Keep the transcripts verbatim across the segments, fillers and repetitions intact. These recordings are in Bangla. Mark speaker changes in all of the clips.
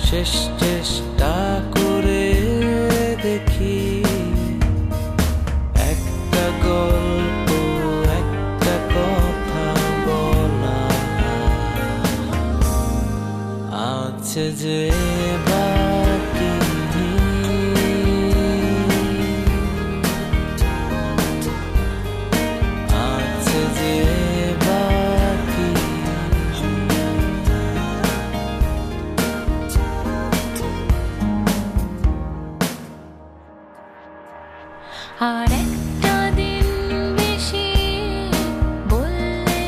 Speaker 1: শেষ চেষ্টা করে দেখি একটা গল্প একটা কথা বলা আছে যে বাকি আছে যে বাকি
Speaker 2: আর একটা দিন বেশি বললে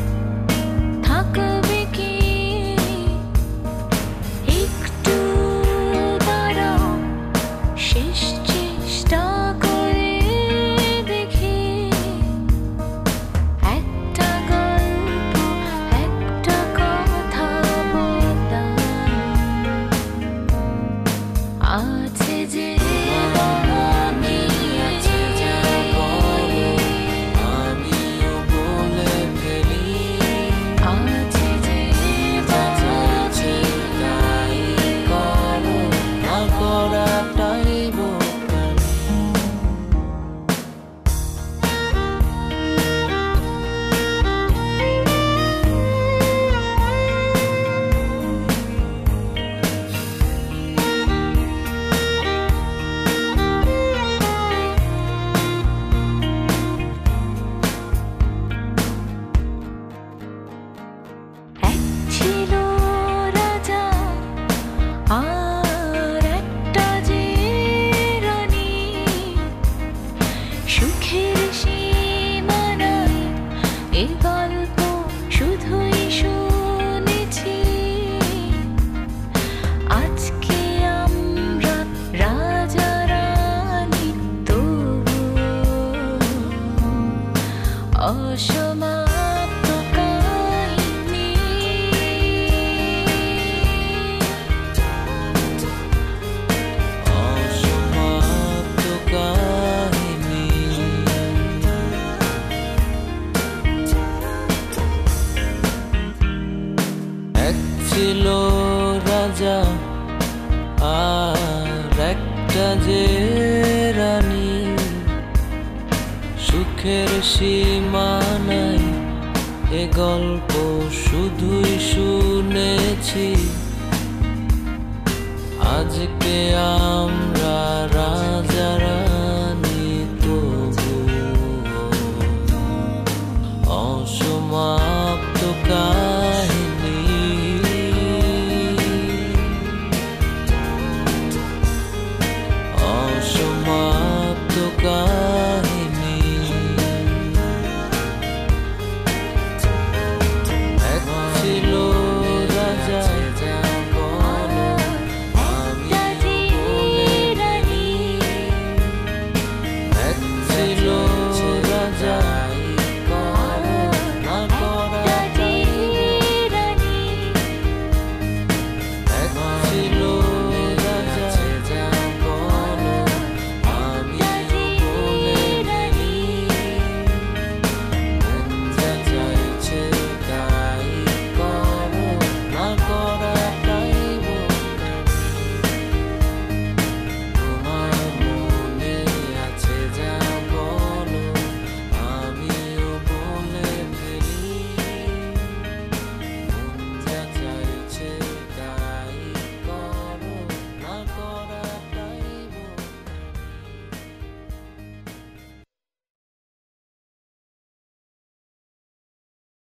Speaker 2: থাকবে কি একটু দাঁড়াও শেষ চেষ্টা করে দেখি একটা গল্প একটা কথা বলা আছে যে আর একটা যে রানী সুখের সীমানায় এ গল্প শুধুই শুনেছি আজকে আমরা রাজা রানী তবু অসমাপ্ত কাহিনী
Speaker 1: ছিল রাজা আর একটা যে রানী সুখের সীমানায় এ গল্প শুধুই শুনেছি আজকে আমরা